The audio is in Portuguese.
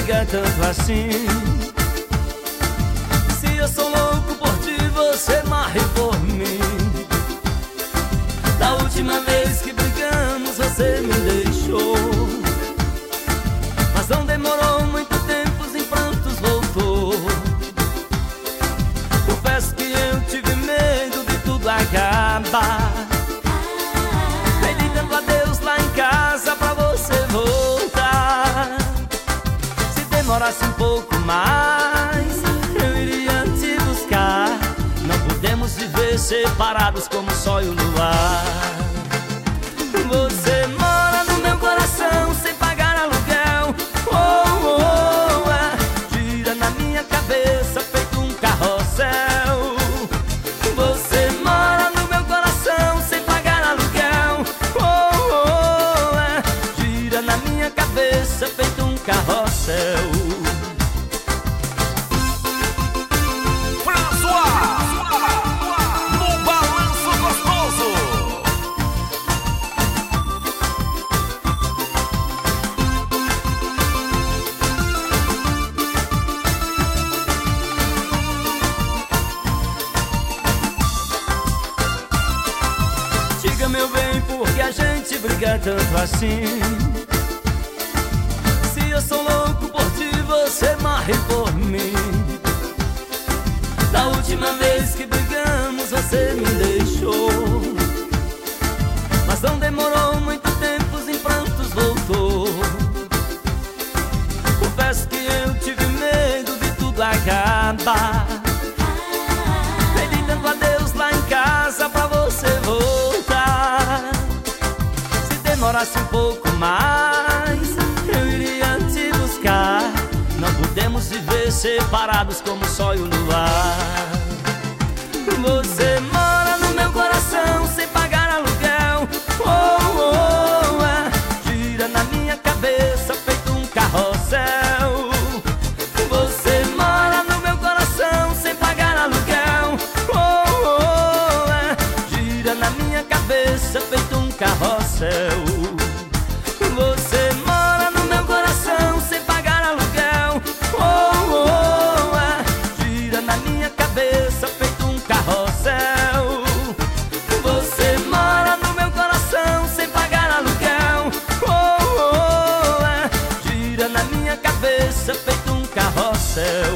briga tanto assim? Se eu sou louco por ti, você morre por mim. Da última vez que brigamos, você me deixou, mas não demorou muito tempo, em prantos voltou. Confesso que eu tive medo de tudo acabar. Pedi tanto a Deus lá em casa pra você voltar. Se demorasse um pouco mais, eu iria te buscar. Não podemos viver separados como o sol e o luar. Você mora no meu coração sem pagar aluguel. Oh, oh, oh, gira na minha cabeça feito um carrossel. Você mora no meu coração sem pagar aluguel. Oh, oh, oh, gira na minha cabeça feito um carrossel. Diga, meu bem, por que a gente briga tanto assim? Se eu sou louco por ti, você morre por mim. Da última vez que brigamos, você me deixou, mas não demorou muito tempo, em prantos voltou. Confesso que eu tive medo de tudo acabar. Pedi tanto a Deus lá em casa pra você voltar. Se demorasse um pouco mais, eu iria te buscar. Não podemos viver separados como o sol e o luar. Você mora no meu coração sem pagar aluguel. Oh, oh, oh, gira na minha cabeça feito um carrossel. Você mora no meu coração sem pagar aluguel. Oh, oh, oh, gira na minha cabeça feito um carrossel. Você mora no meu coração sem pagar aluguel. Oh, oh, oh, gira na minha cabeça feito um carrossel. Você mora no meu coração sem pagar aluguel. Oh, oh, oh, gira na minha cabeça feito um carrossel.